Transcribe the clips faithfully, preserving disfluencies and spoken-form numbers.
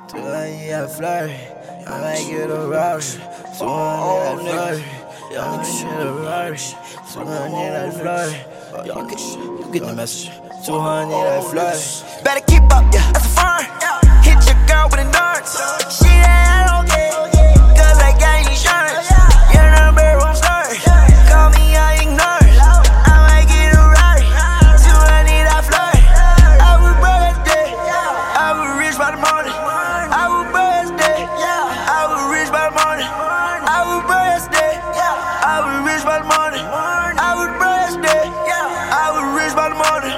Tonight I flirt, I might get a rush. Tonight I flirt, y'all niggas get a rush. Tonight I flirt, y'all get, you get the message. two hundred I flirt. Better keep up, yeah, that's a fun. Hit your girl with a dance. She ain't okay, cause I got insurance. Your number won't start. Call me, I ignore. I might get a ride. two hundred I flirt. I was birthday. I was rich by the morning. I was birthday. I was rich by the morning. I was birthday. I was rich by the morning. I was birthday. I was rich by the morning.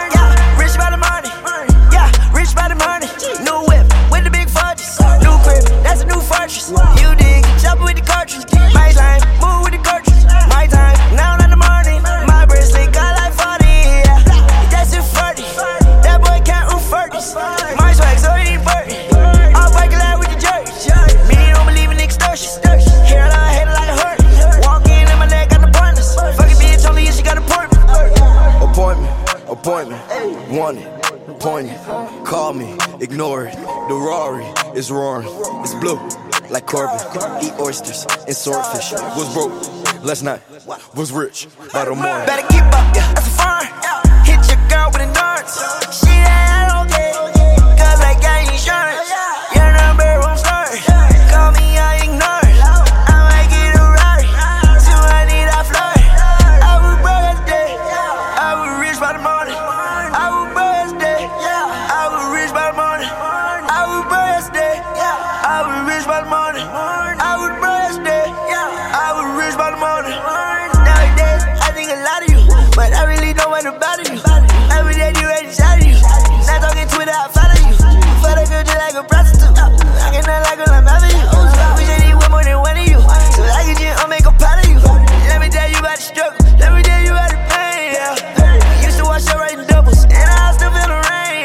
Rich by the money, yeah, rich by the money. New whip with the big fudges, new crib, that's a new fortress. You dig, shopping with the cartridge. My time, move with the cartridge. My time, now not the morning. My bracelet got like forty, yeah. That's it forty. That boy can't roof forties. My swag so he ain't burning. I'll bike it out with the jerky. Me don't believe in extortion. Hair like I hate it like a hurt. Walk in and my leg got the pointers. Fucking bitch only if she got a appointment. Appointment, appointment, wanted, appointed. Call me, ignore it. The Rari is roaring, it's blue like Corbin. Eat oysters and swordfish. Was broke last night, was rich by the morning. Better keep up, yeah, that's a fun. Hit your girl with a dance. She ain't okay, cause I got insurance. Your number won't start. Call me, I ignore. I might get a ride. two hundred I flirt. I was birthday. I was rich by the morning. I was birthday. I was rich by the morning. I was birthday. I was rich by the morning. I was birthday. I was rich by the morning. Nowadays, I think a lot of you, but I really don't want to bother you. Every day you ready to shout at you. Not talking Twitter, I follow you. For the girl just like a prostitute. I cannot like when I'm having you. We just need one more than one of you. So I can just I'll make a pot of you. Let me tell you about the struggle. Let me tell you about the pain, yeah. Used to watch her writing doubles, and I still feel the rain,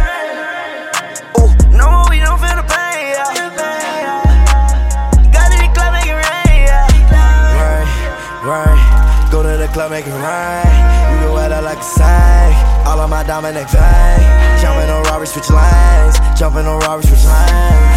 yeah. Oh, no more we don't feel the pain, yeah. Got in the club, make it rain, yeah. Rain, rain, go to the club, make it rain. You can wear that like a sack. All of my diamond neck vein. Jumping on Robbie, switch lanes. Jumping on Robbie, switch lanes.